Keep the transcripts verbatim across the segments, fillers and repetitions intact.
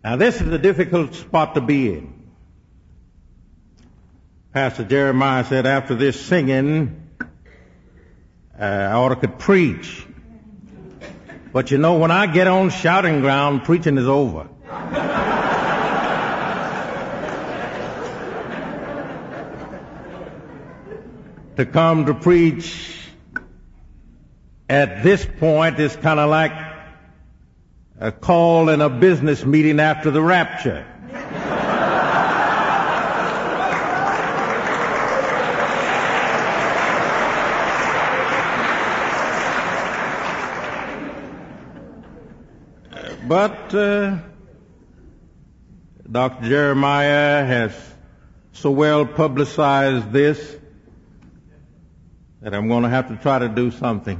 Now, this is a difficult spot to be in. Pastor Jeremiah said after this singing, uh, I ought to could preach. But you know, when I get on shouting ground, preaching is over. To come to preach at this point is kind of like a call in a business meeting after the rapture. But uh, Doctor Jeremiah has so well publicized this that I'm going to have to try to do something.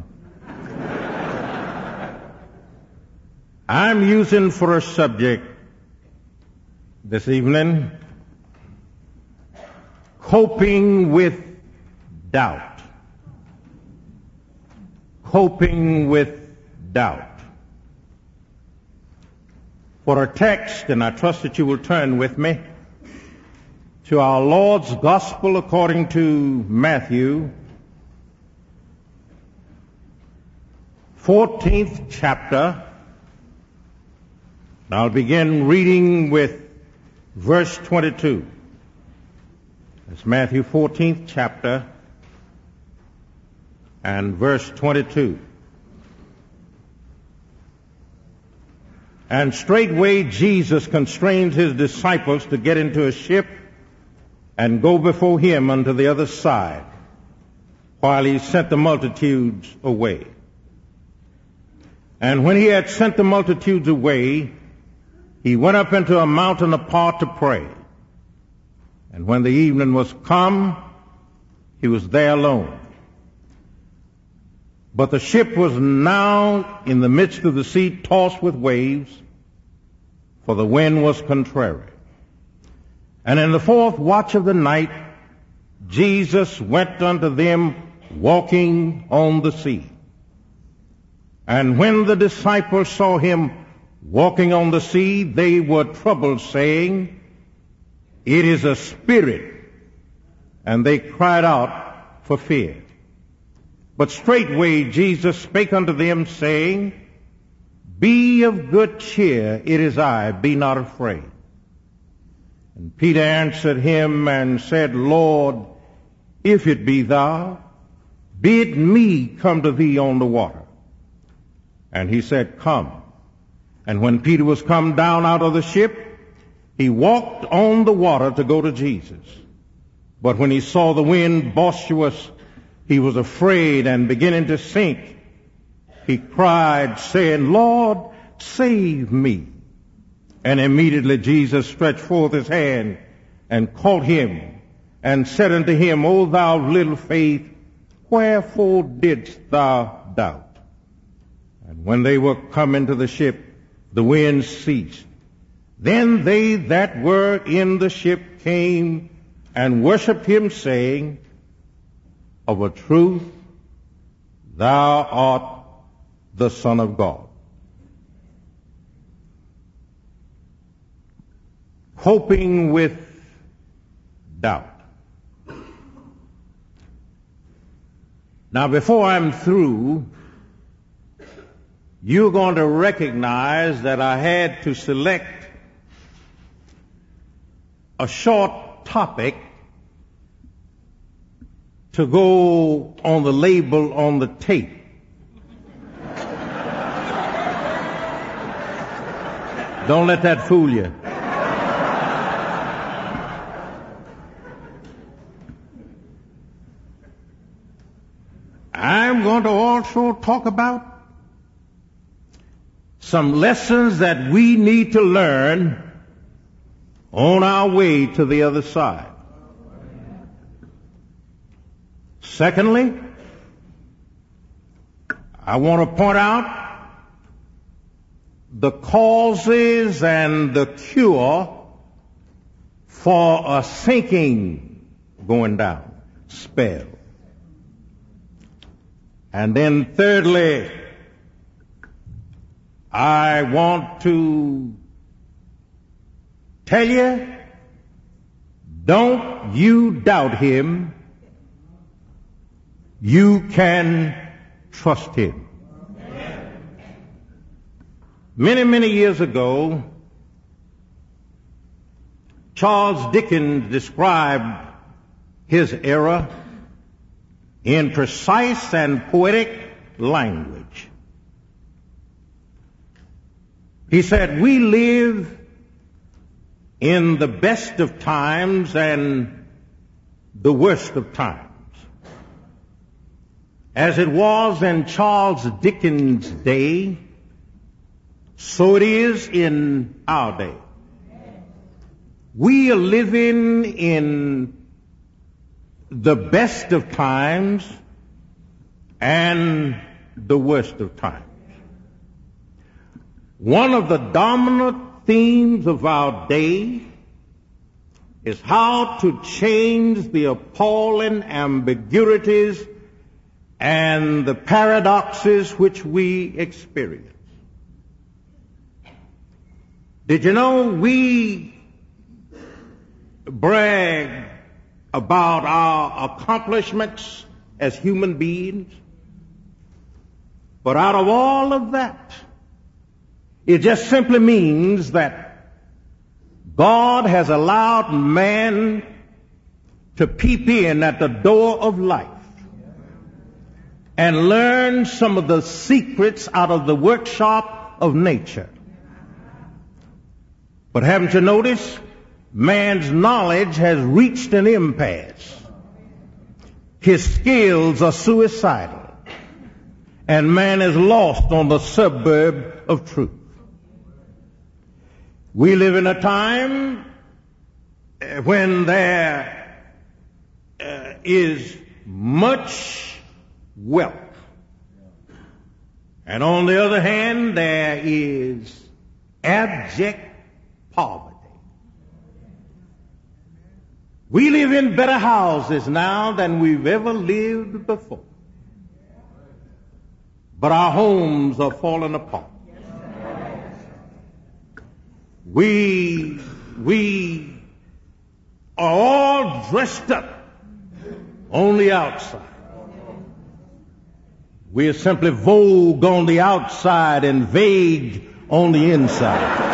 I'm using for a subject this evening, coping with doubt. Coping with doubt. For our text, and I trust that you will turn with me to our Lord's Gospel according to Matthew, fourteenth chapter. I'll begin reading with verse twenty-two. It's Matthew fourteenth chapter and verse twenty-two. And straightway Jesus constrained his disciples to get into a ship and go before him unto the other side, while he sent the multitudes away. And when he had sent the multitudes away, he went up into a mountain apart to pray. And when the evening was come, he was there alone. But the ship was now in the midst of the sea, tossed with waves, for the wind was contrary. And in the fourth watch of the night, Jesus went unto them walking on the sea. And when the disciples saw him walking on the sea, they were troubled, saying, It is a spirit. And they cried out for fear. But straightway Jesus spake unto them, saying, Be of good cheer, it is I, be not afraid. And Peter answered him and said, Lord, if it be thou, bid me come to thee on the water. And he said, Come. And when Peter was come down out of the ship, he walked on the water to go to Jesus. But when he saw the wind boisterous, he was afraid, and beginning to sink, he cried, saying, Lord, save me. And immediately Jesus stretched forth his hand and caught him, and said unto him, O thou of little faith, wherefore didst thou doubt? And when they were come into the ship, the wind ceased. Then they that were in the ship came and worshipped him, saying, Of a truth, thou art the Son of God. Coping with doubt. Now, before I'm through, you're going to recognize that I had to select a short topic to go on the label on the tape. Don't let that fool you. I'm going to also talk about some lessons that we need to learn on our way to the other side. Secondly, I want to point out the causes and the cure for a sinking going down spell. And then thirdly, I want to tell you, don't you doubt him. You can trust him. Many, many years ago, Charles Dickens described his era in precise and poetic language. He said, "We live in the best of times and the worst of times." As it was in Charles Dickens' day, so it is in our day. We are living in the best of times and the worst of times. One of the dominant themes of our day is how to change the appalling ambiguities and the paradoxes which we experience. Did you know we brag about our accomplishments as human beings? But out of all of that, it just simply means that God has allowed man to peep in at the door of life and learn some of the secrets out of the workshop of nature. But haven't you noticed? Man's knowledge has reached an impasse. His skills are suicidal. And man is lost on the suburb of truth. We live in a time when there uh, is much wealth. And on the other hand, there is abject poverty. We live in better houses now than we've ever lived before. But our homes are falling apart. We, we are all dressed up on the outside. We are simply vogue on the outside and vague on the inside.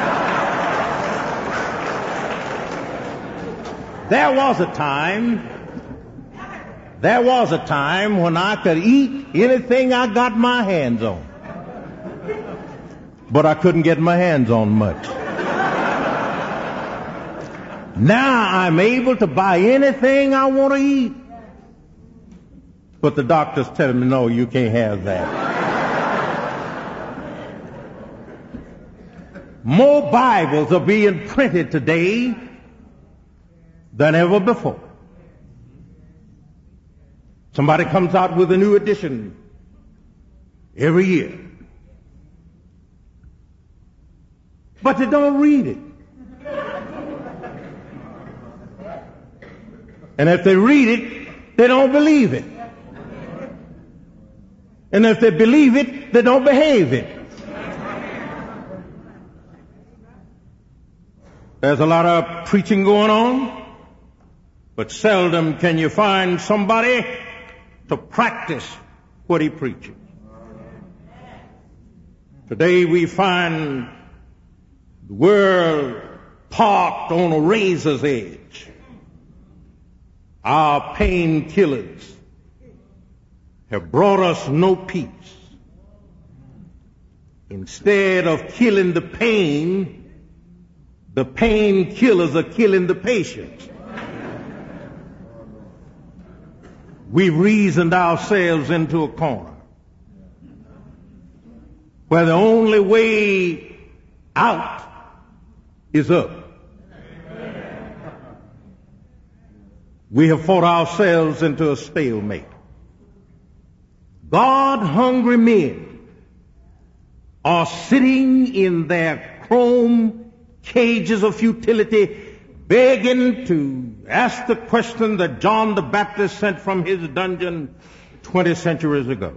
There was a time, there was a time when I could eat anything I got my hands on. But I couldn't get my hands on much. Now I'm able to buy anything I want to eat. But the doctor's telling me, no, you can't have that. More Bibles are being printed today than ever before. Somebody comes out with a new edition every year. But they don't read it. And if they read it, they don't believe it. And if they believe it, they don't behave it. There's a lot of preaching going on, but seldom can you find somebody to practice what he preaches. Today we find the world parked on a razor's edge. Our painkillers have brought us no peace. Instead of killing the pain, the painkillers are killing the patients. We've reasoned ourselves into a corner where the only way out is up. We have fought ourselves into a stalemate. God-hungry men are sitting in their chrome cages of futility, begging to ask the question that John the Baptist sent from his dungeon twenty centuries ago.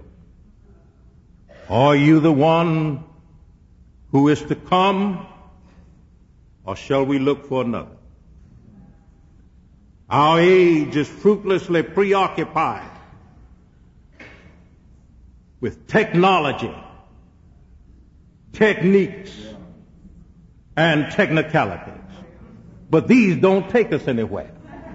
Are you the one who is to come, or shall we look for another? Our age is fruitlessly preoccupied with technology, techniques, and technicalities. But these don't take us anywhere.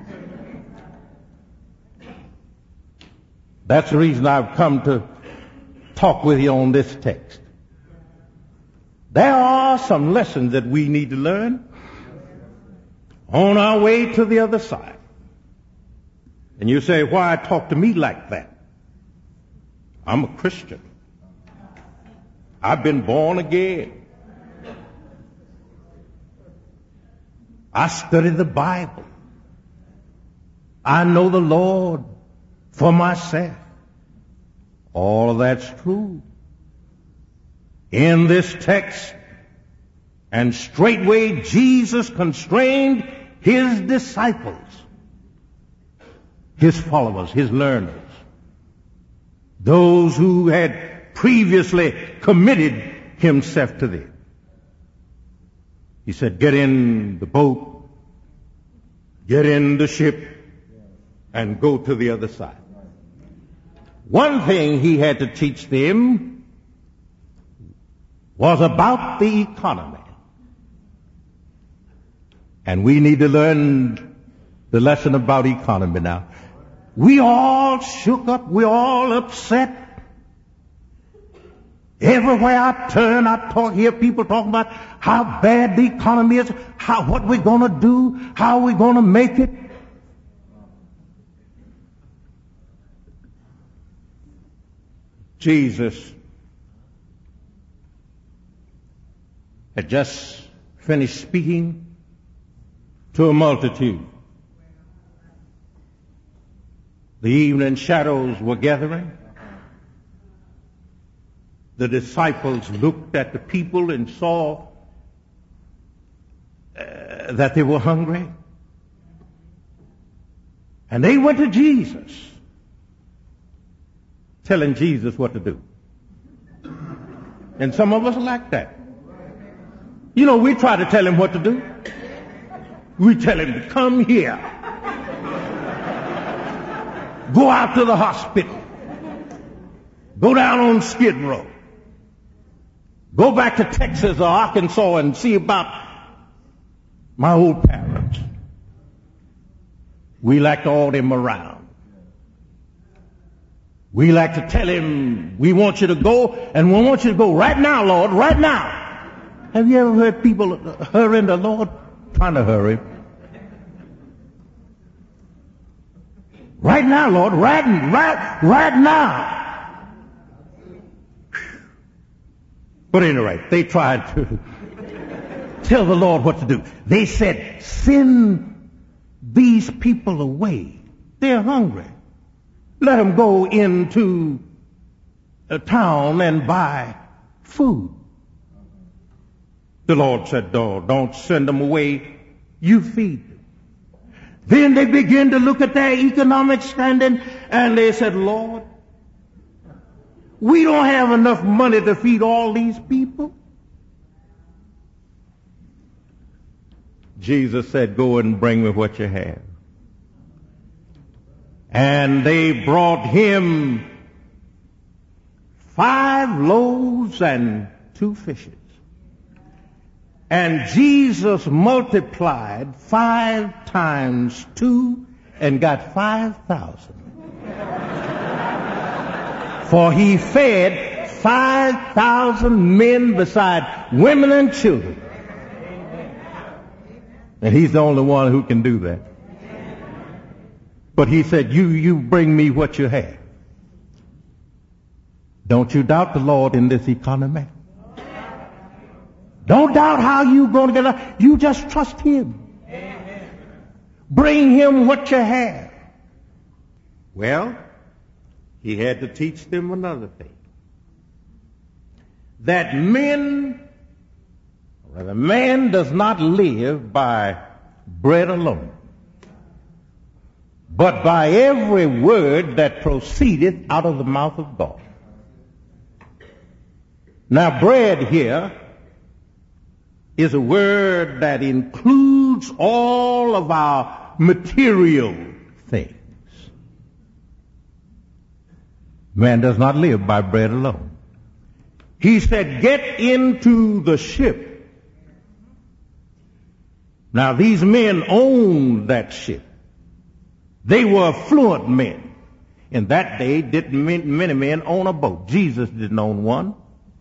That's the reason I've come to talk with you on this text. There are some lessons that we need to learn on our way to the other side. And you say, why talk to me like that? I'm a Christian. I've been born again. I study the Bible. I know the Lord for myself. All of that's true. In this text, and straightway Jesus constrained his disciples, his followers, his learners, those who had previously committed himself to them. He said, get in the boat, get in the ship, and go to the other side. One thing he had to teach them was about the economy. And we need to learn the lesson about economy now. We all shook up, we all upset. Everywhere I turn, I talk, hear people talking about how bad the economy is, how, what we're going to do, how we're going to make it. Jesus had just finished speaking to a multitude. The evening shadows were gathering. The disciples looked at the people and saw uh, that they were hungry. And they went to Jesus, telling Jesus what to do. And some of us are like that. You know, we try to tell him what to do. We tell him to come here. Go out to the hospital. Go down on Skid Row. Go back to Texas or Arkansas and see about my old parents. We like to order him around. We like to tell him, we want you to go, and we want you to go right now, Lord, right now. Have you ever heard people hurrying the Lord? Trying to hurry. Right now, Lord, right, right, right now. But at any rate, they tried to tell the Lord what to do. They said, send these people away. They're hungry. Let them go into a town and buy food. The Lord said, no, don't send them away. You feed them. Then they began to look at their economic standing and they said, Lord, we don't have enough money to feed all these people. Jesus said, go and bring me what you have. And they brought him five loaves and two fishes. And Jesus multiplied five times two and got five thousand. For he fed five thousand men beside women and children. And he's the only one who can do that. But he said, you, you bring me what you have. Don't you doubt the Lord in this economy. Don't doubt how you're going to get out. You just trust him. Bring him what you have. Well, he had to teach them another thing. That men, or rather man does not live by bread alone, but by every word that proceedeth out of the mouth of God. Now bread here is a word that includes all of our material things. Man does not live by bread alone. He said, get into the ship. Now, these men owned that ship. They were affluent men. In that day, didn't many men own a boat. Jesus didn't own one.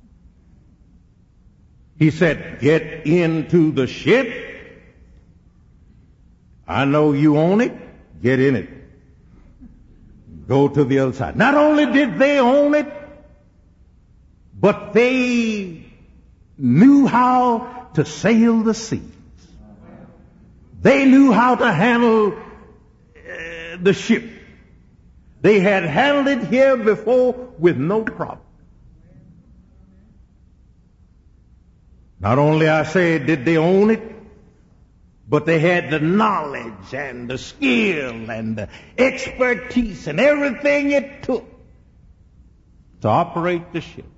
He said, get into the ship. I know you own it. Get in it. Go to the other side. Not only did they own it, but they knew how to sail the seas. They knew how to handle uh, the ship. They had handled it here before with no problem. Not only, I say, did they own it, but they had the knowledge and the skill and the expertise and everything it took to operate the ship.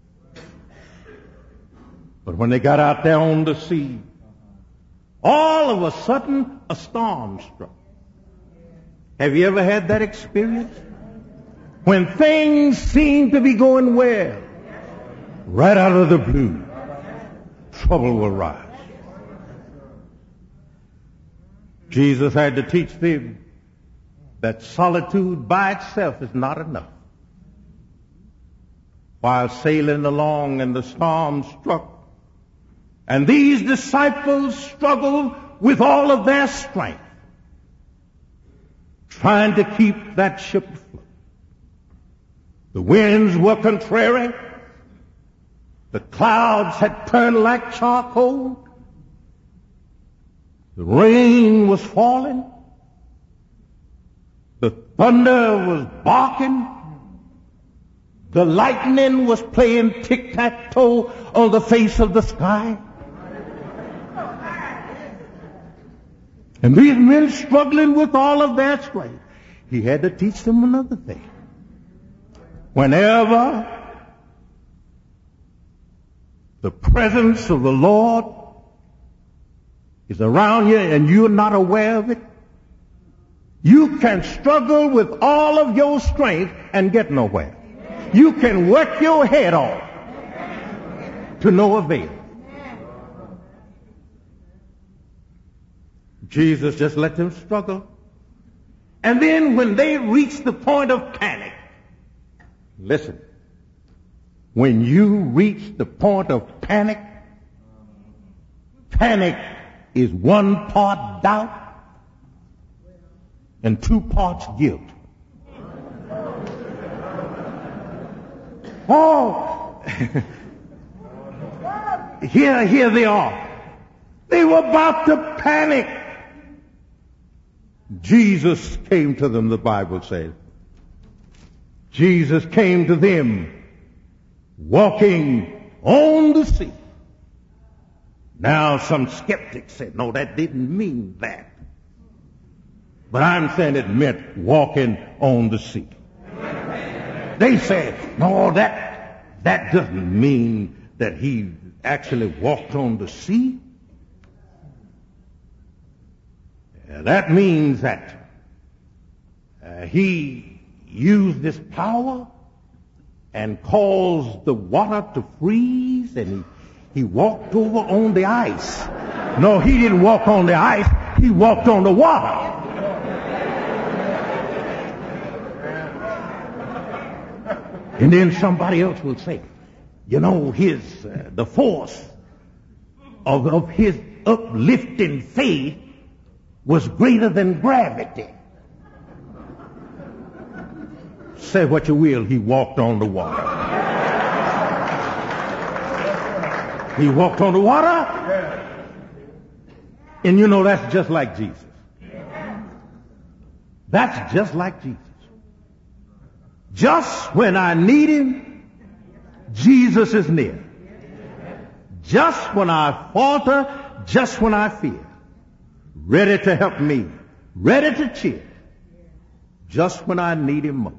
But when they got out there on the sea, all of a sudden a storm struck. Have you ever had that experience? When things seem to be going well, right out of the blue, trouble will rise. Jesus had to teach them that solitude by itself is not enough. While sailing along and the storm struck, and these disciples struggled with all of their strength, trying to keep that ship afloat. The winds were contrary. The clouds had turned like charcoal. The rain was falling. The thunder was barking. The lightning was playing tic-tac-toe on the face of the sky. And these men struggling with all of their strength. He had to teach them another thing. Whenever the presence of the Lord is around you and you're not aware of it, you can struggle with all of your strength and get nowhere. You can work your head off to no avail. Jesus just let them struggle. And then when they reach the point of panic, listen, when you reach the point of panic, panic is one part doubt and two parts guilt. Oh, here, here they are. They were about to panic. Jesus came to them, the Bible says. Jesus came to them walking on the sea. Now some skeptics said, no, that didn't mean that. But I'm saying it meant walking on the sea. They said, no, that, that doesn't mean that he actually walked on the sea. Uh, that means that uh, he used this power and caused the water to freeze, and he, he walked over on the ice. No, he didn't walk on the ice. He walked on the water. And then somebody else will say, you know, his uh, the force of, of his uplifting faith was greater than gravity. Say what you will, he walked on the water. He walked on the water. And you know, that's just like Jesus. That's just like Jesus. Just when I need him, Jesus is near. Just when I falter, just when I fear. Ready to help me, ready to cheer, just when I need him most.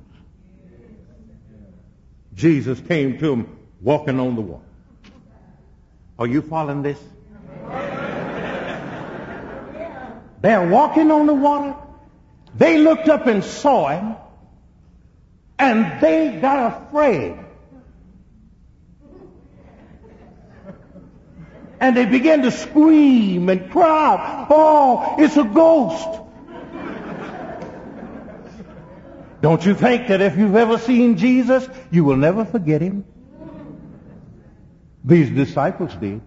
Jesus came to him walking on the water. Are you following this? They're walking on the water. They looked up and saw him, and they got afraid. And they began to scream and cry, "Oh, it's a ghost." Don't you think that if you've ever seen Jesus, you will never forget him? These disciples did.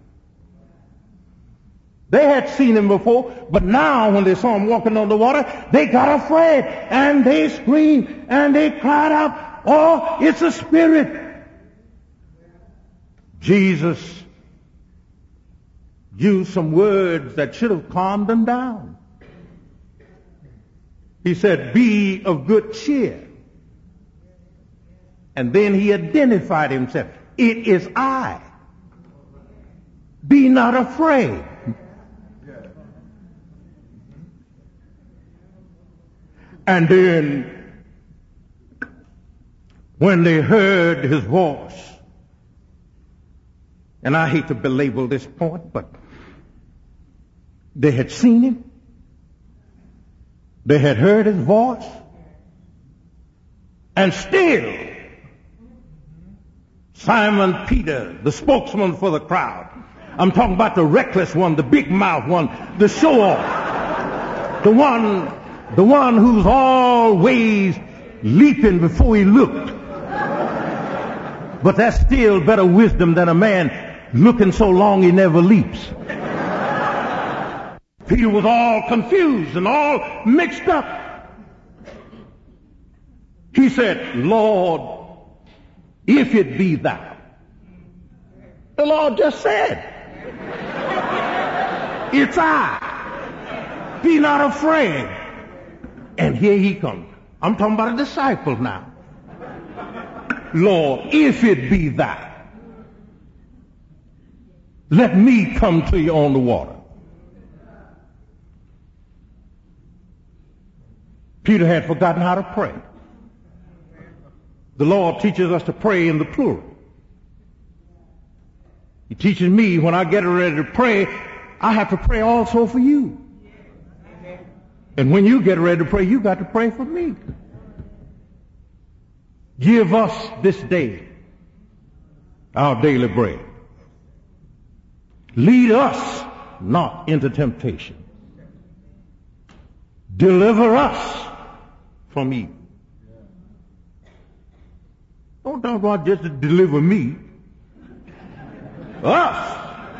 They had seen him before, but now when they saw him walking on the water, they got afraid, and they screamed, and they cried out, "Oh, it's a spirit." Jesus used some words that should have calmed them down. He said, "Be of good cheer." And then he identified himself. "It is I. Be not afraid." And then when they heard his voice, and I hate to belabor this point, but they had seen him. They had heard his voice. And still, Simon Peter, the spokesman for the crowd, I'm talking about the reckless one, the big mouth one, the show-off, the one, the one who's always leaping before he looked. But that's still better wisdom than a man looking so long he never leaps. Peter was all confused and all mixed up. He said, "Lord, if it be thou." The Lord just said, "It's I. Be not afraid." And here he comes. I'm talking about a disciple now. "Lord, if it be thou, let me come to you on the water." Peter had forgotten how to pray. The Lord teaches us to pray in the plural. He teaches me when I get ready to pray, I have to pray also for you. And when you get ready to pray, you got to pray for me. Give us this day our daily bread. Lead us not into temptation. Deliver us from evil. Don't talk about just to deliver me. Us.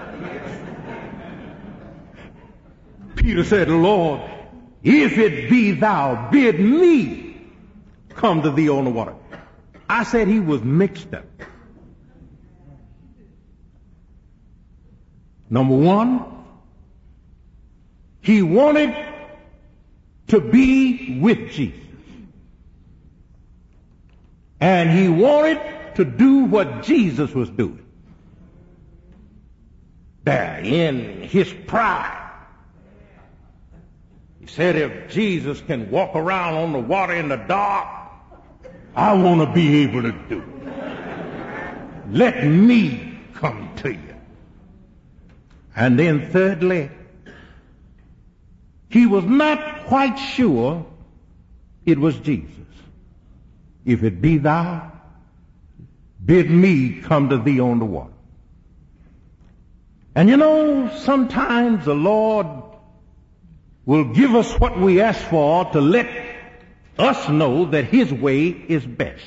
Peter said, "Lord, if it be thou, bid me come to thee on the water." I said he was mixed up. Number one, he wanted to be with Jesus. And he wanted to do what Jesus was doing. There, in his pride, he said, "If Jesus can walk around on the water in the dark, I want to be able to do it. Let me come to you." And then thirdly, he was not quite sure it was Jesus. "If it be thou, bid me come to thee on the water." And you know, sometimes the Lord will give us what we ask for to let us know that his way is best.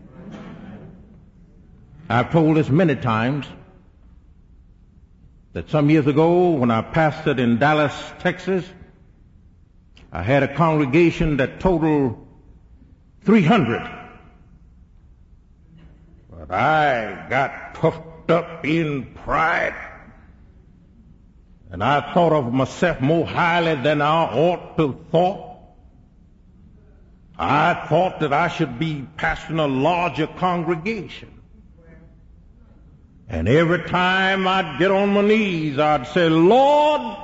I've told this many times that some years ago when I pastored in Dallas, Texas, I had a congregation that totaled three hundred. But I got puffed up in pride, and I thought of myself more highly than I ought to have thought. I thought that I should be pastoring a larger congregation. And every time I'd get on my knees, I'd say, "Lord,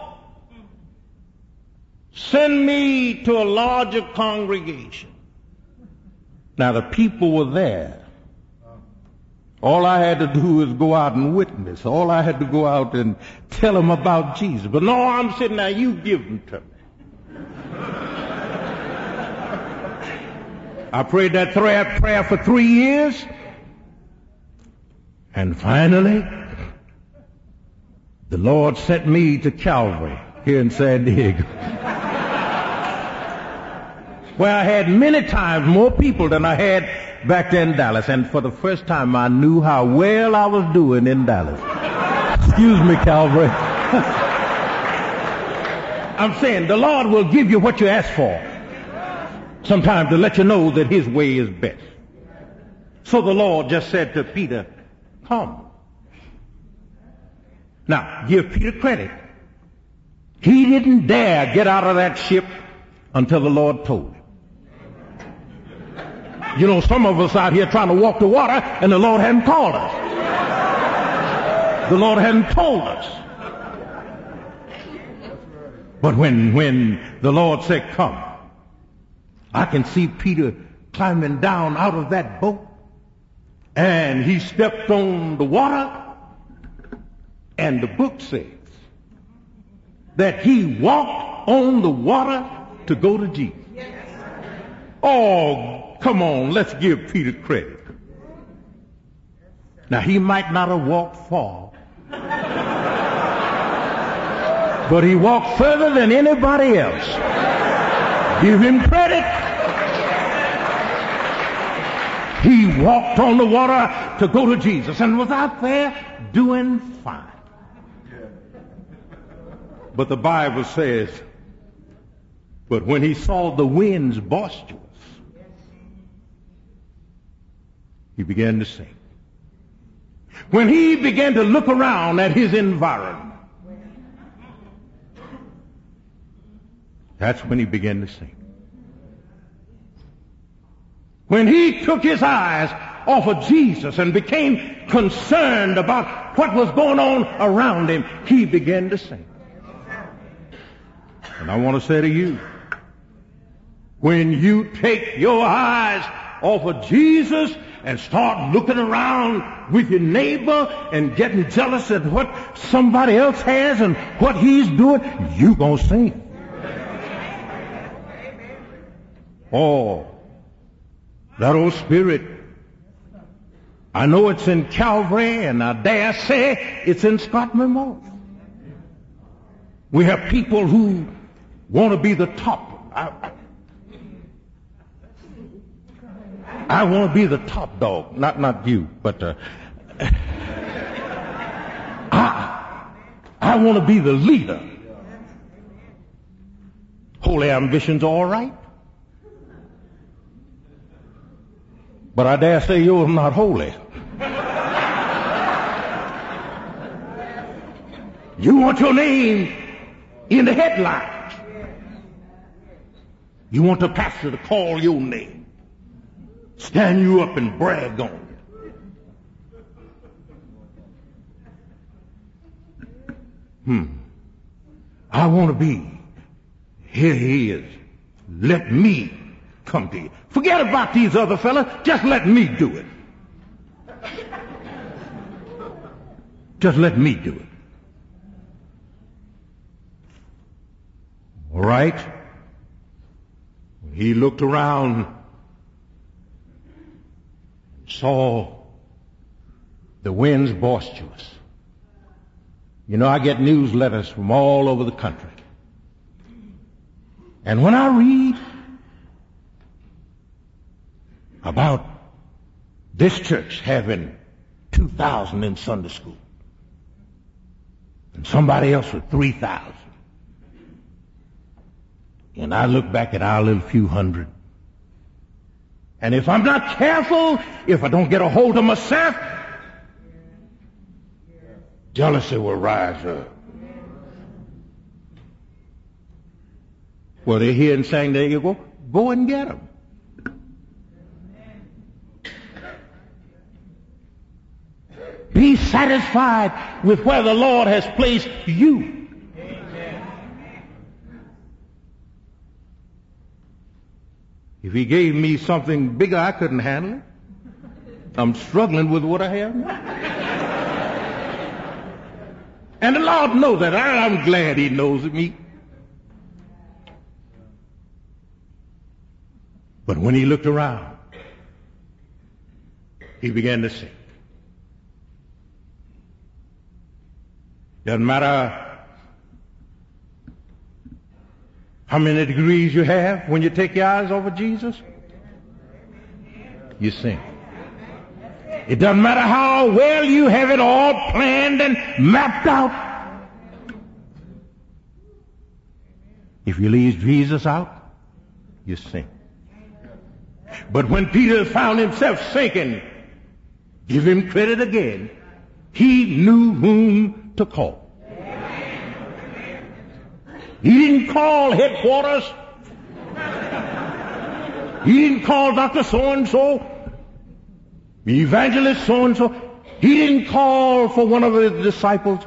send me to a larger congregation." Now the people were there. All I had to do was go out and witness. All I had to go out and tell them about Jesus. But no, I'm sitting there, "You give them to me." I prayed that prayer, prayer for three years. And finally, the Lord sent me to Calvary here in San Diego, where I had many times more people than I had back there in Dallas. And for the first time, I knew how well I was doing in Dallas. Excuse me, Calvary. I'm saying the Lord will give you what you ask for, sometimes to let you know that his way is best. So the Lord just said to Peter, come. Now, give Peter credit. He didn't dare get out of that ship until the Lord told him. You know, some of us out here trying to walk the water and the Lord hadn't called us. The Lord hadn't told us. But when, when the Lord said, come, I can see Peter climbing down out of that boat, and he stepped on the water, and the book says that he walked on the water to go to Jesus. Oh, come on, let's give Peter credit. Now, he might not have walked far, but he walked further than anybody else. Give him credit. He walked on the water to go to Jesus and was out there doing fine. But the Bible says, but when he saw the winds boisterous, he began to sink. When he began to look around at his environment, that's when he began to sink. When he took his eyes off of Jesus and became concerned about what was going on around him, he began to sink. And I want to say to you, when you take your eyes off of Jesus and start looking around with your neighbor and getting jealous at what somebody else has and what he's doing, you're going to sink. Oh, that old spirit, I know it's in Calvary, and I dare say it's in Scott Memorial. We have people who want to be the top. I, I want to be the top dog. Not not you, but uh, I, I want to be the leader. Holy ambitions are all right, but I dare say yours are not holy. You want your name in the headlines. You want the pastor to call your name, stand you up and brag on it. Hmm. I want to be. Here he is. Let me come to you. Forget about these other fellas. Just let me do it. Just let me do it. All right? He looked around, saw the winds boisterous. You know, I get newsletters from all over the country. And when I read about this church having two thousand in Sunday school and somebody else with three thousand, and I look back at our little few hundred, and if I'm not careful, if I don't get a hold of myself, jealousy will rise up. Well, they're here in San Diego. Go and get them. Be satisfied with where the Lord has placed you. If he gave me something bigger, I couldn't handle it. I'm struggling with what I have now. And the Lord knows that. I'm glad he knows me. But when he looked around, he began to sink. Doesn't matter how many degrees you have when you take your eyes off of Jesus, you sink. It doesn't matter how well you have it all planned and mapped out. If you leave Jesus out, you sink. But when Peter found himself sinking, give him credit again. He knew whom to call. He didn't call headquarters. He didn't call Doctor So-and-so, Evangelist so-and-so. He didn't call for one of his disciples.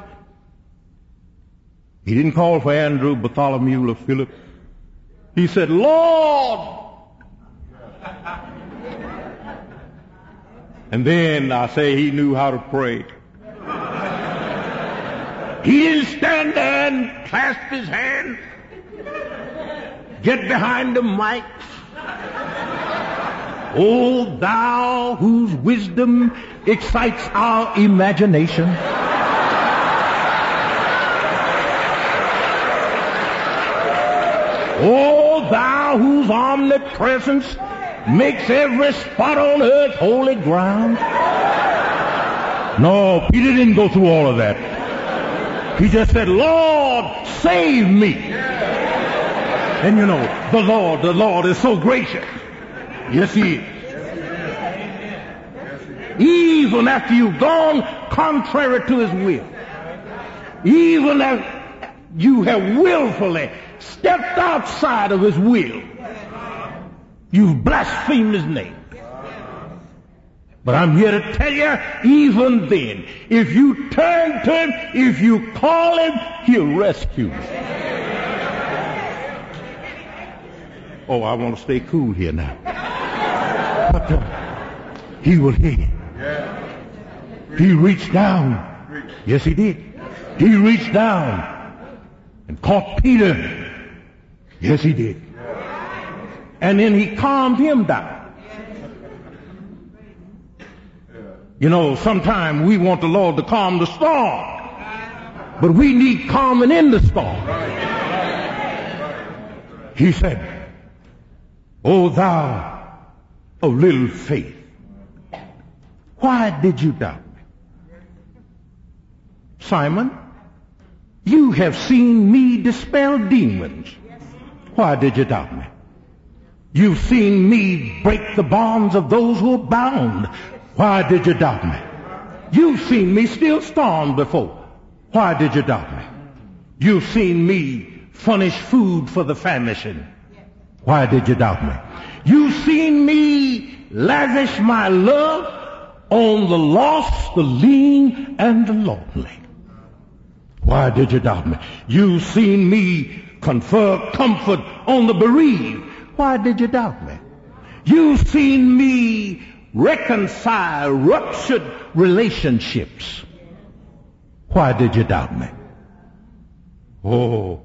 He didn't call for Andrew, Bartholomew, or Philip. He said, Lord. And then I say he knew how to pray. He didn't stand there and clasp his hand, get behind the mic. O thou whose wisdom excites our imagination. O thou whose omnipresence makes every spot on earth holy ground. No, Peter didn't go through all of that. He just said, Lord, save me. And you know, the Lord, the Lord is so gracious. Yes, he is. Even after you've gone contrary to his will, even after you have willfully stepped outside of his will, you've blasphemed his name. But I'm here to tell you, even then, if you turn to him, if you call him, he'll rescue you. Oh, I want to stay cool here now. But uh, he will hear you. He reached down. Yes, he did. He reached down and caught Peter. Yes, he did. And then he calmed him down. You know, sometimes we want the Lord to calm the storm, but we need calming in the storm. He said, O thou of little faith, why did you doubt me? Simon, you have seen me dispel demons. Why did you doubt me? You've seen me break the bonds of those who are bound. Why did you doubt me? You've seen me still storms before. Why did you doubt me? You've seen me furnish food for the famishing. Why did you doubt me? You've seen me lavish my love on the lost, the lean, and the lonely. Why did you doubt me? You've seen me confer comfort on the bereaved. Why did you doubt me? You've seen me reconcile ruptured relationships. Why did you doubt me? Oh,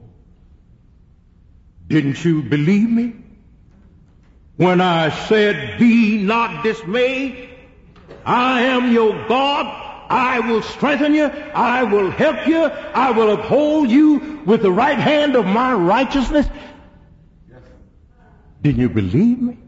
didn't you believe me when I said, be not dismayed? I am your God. I will strengthen you. I will help you. I will uphold you with the right hand of my righteousness. Didn't you believe me?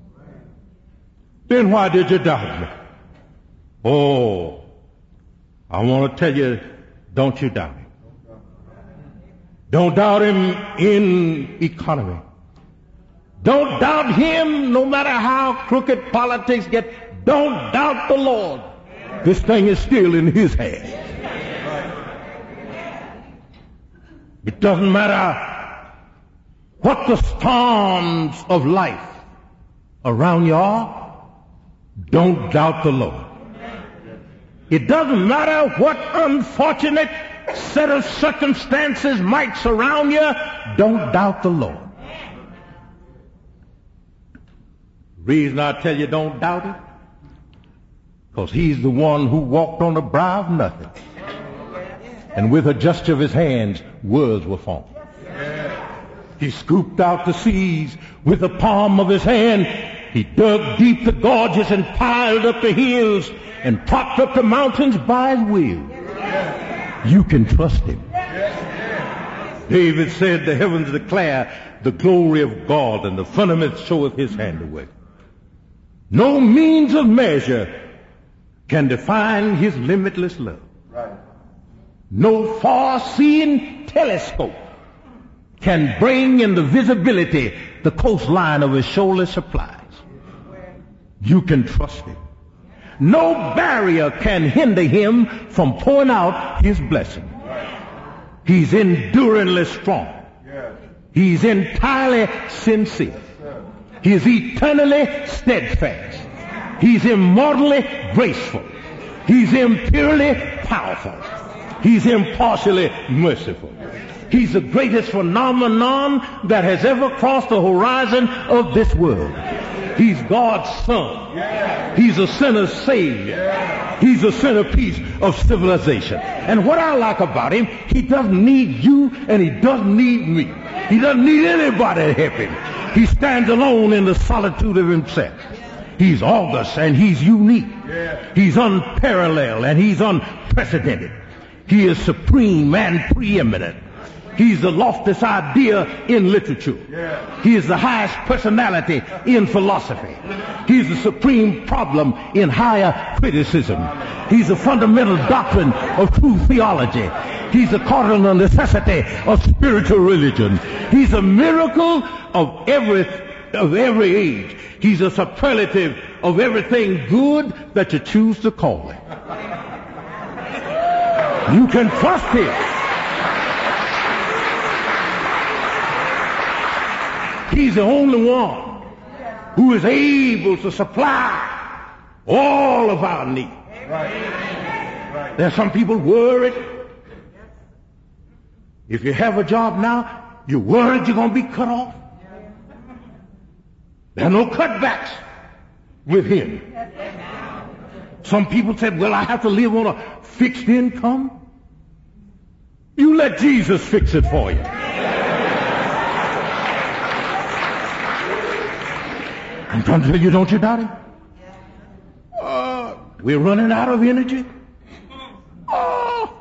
Then why did you doubt me? Oh, I want to tell you, don't you doubt him. Don't doubt him in economy. Don't doubt him no matter how crooked politics get. Don't doubt the Lord. This thing is still in his hands. It doesn't matter what the storms of life around you are. Don't doubt the Lord. It doesn't matter what unfortunate set of circumstances might surround you. Don't doubt the Lord. The reason I tell you don't doubt it, because he's the one who walked on the brow of nothing. And with a gesture of his hands, worlds were formed. He scooped out the seas with the palm of his hand He dug deep the gorges and piled up the hills and propped up the mountains by his will. You can trust him. David said, the heavens declare the glory of God, and the firmament showeth his handiwork. No means of measure can define his limitless love. No far-seeing telescope can bring into visibility the coastline of his shoaly supplies. You can trust him. No barrier can hinder him from pouring out his blessing. He's enduringly strong. He's entirely sincere. He's eternally steadfast. He's immortally graceful. He's imperially powerful. He's impartially merciful. He's the greatest phenomenon that has ever crossed the horizon of this world. He's God's son. He's a sinner's savior. He's the centerpiece of civilization. And what I like about him, he doesn't need you and he doesn't need me. He doesn't need anybody to help him. He stands alone in the solitude of himself. He's august and he's unique. He's unparalleled and he's unprecedented. He is supreme and preeminent. He's the loftiest idea in literature. He is the highest personality in philosophy. He's the supreme problem in higher criticism. He's the fundamental doctrine of true theology. He's the cardinal necessity of spiritual religion. He's a miracle of every, of every age. He's a superlative of everything good that you choose to call it. You can trust him. He's the only one who is able to supply all of our needs. Right. There are some people worried. If you have a job now, you're worried you're going to be cut off. There are no cutbacks with him. Some people said, well, I have to live on a fixed income. You let Jesus fix it for you. I'm trying to tell you, don't you doubt him? Uh, we're running out of energy. Oh,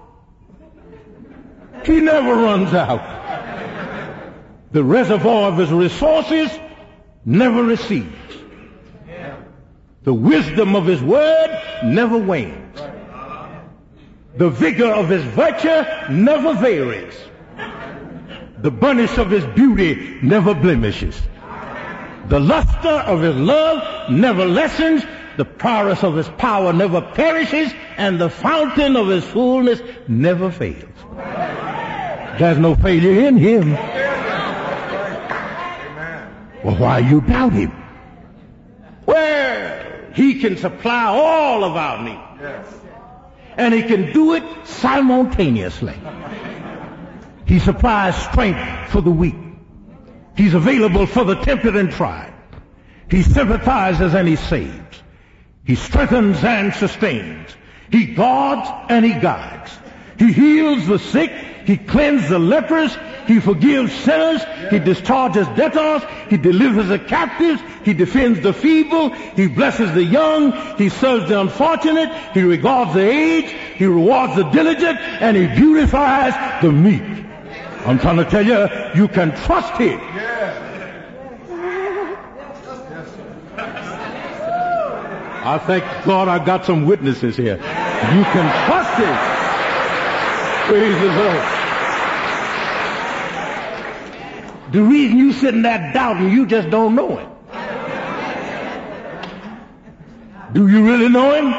he never runs out. The reservoir of his resources never recedes. The wisdom of his word never wanes. The vigor of his virtue never varies. The burnish of his beauty never blemishes. The luster of his love never lessens. The prowess of his power never perishes. And the fountain of his fullness never fails. There's no failure in him. Well, why you doubt him? Well, he can supply all of our needs. And he can do it simultaneously. He supplies strength for the weak. He's available for the tempted and tried. He sympathizes and he saves. He strengthens and sustains. He guards and he guides. He heals the sick. He cleanses the lepers. He forgives sinners. He discharges debtors. He delivers the captives. He defends the feeble. He blesses the young. He serves the unfortunate. He regards the aged. He rewards the diligent. And he beautifies the meek. I'm trying to tell you, you can trust him. I thank God I got some witnesses here. You can trust him. Praise the Lord. The reason you sitting there doubting, you just don't know him. Do you really know him?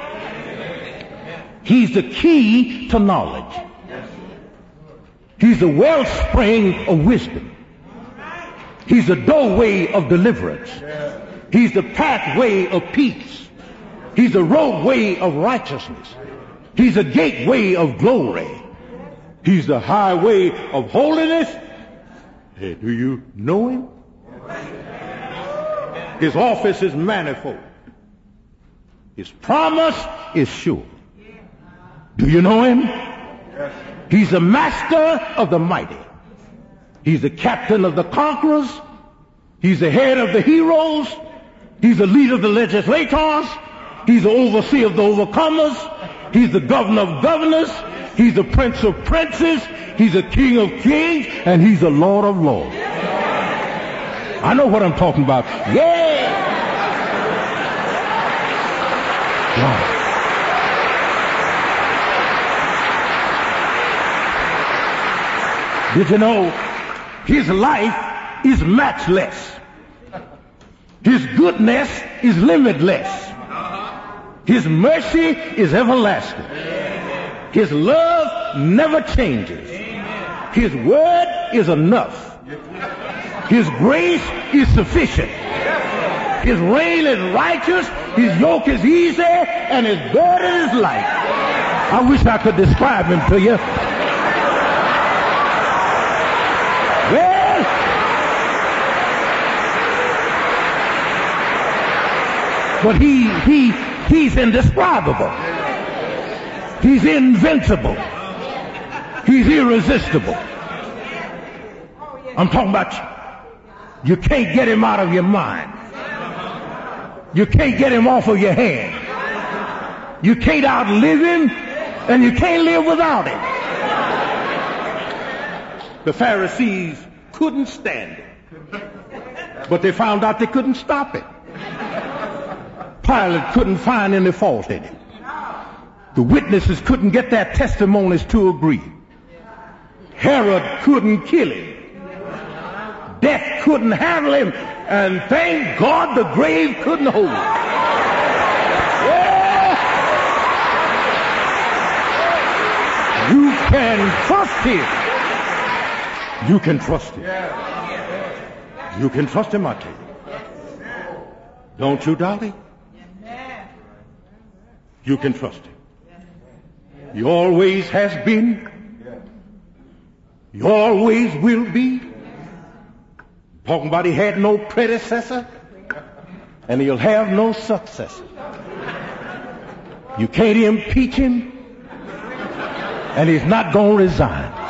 He's the key to knowledge. He's the wellspring of wisdom. He's the doorway of deliverance. He's the pathway of peace. He's the roadway of righteousness. He's the gateway of glory. He's the highway of holiness. Hey, do you know him? His office is manifold. His promise is sure. Do you know him? He's the master of the mighty. He's the captain of the conquerors. He's the head of the heroes. He's the leader of the legislators. He's the overseer of the overcomers. He's the governor of governors. He's the prince of princes. He's the king of kings. And he's the lord of lords. I know what I'm talking about. Yeah. Wow. Did you know his life is matchless? His goodness is limitless. His mercy is everlasting. His love never changes. His word is enough. His grace is sufficient. His reign is righteous. His yoke is easy. And his burden is light. I wish I could describe him to you. Well, but he, he, he's indescribable. He's invincible. He's irresistible. I'm talking about you. You can't get him out of your mind. You can't get him off of your hand. You can't outlive him, and you can't live without him. The Pharisees couldn't stand it, but they found out they couldn't stop it. Pilate couldn't find any fault in him. The witnesses couldn't get their testimonies to agree. Herod couldn't kill him. Death couldn't handle him. And thank God the grave couldn't hold him. Yeah. You can trust him. You can trust him. You can trust him, I tell you. Don't you doubt it? You can trust him. He always has been. He always will be. Talking about he had no predecessor, and he'll have no successor. You can't impeach him, and he's not going to resign.